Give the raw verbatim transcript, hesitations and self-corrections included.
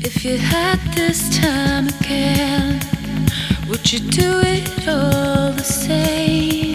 If you had this time again, would you do it all the same?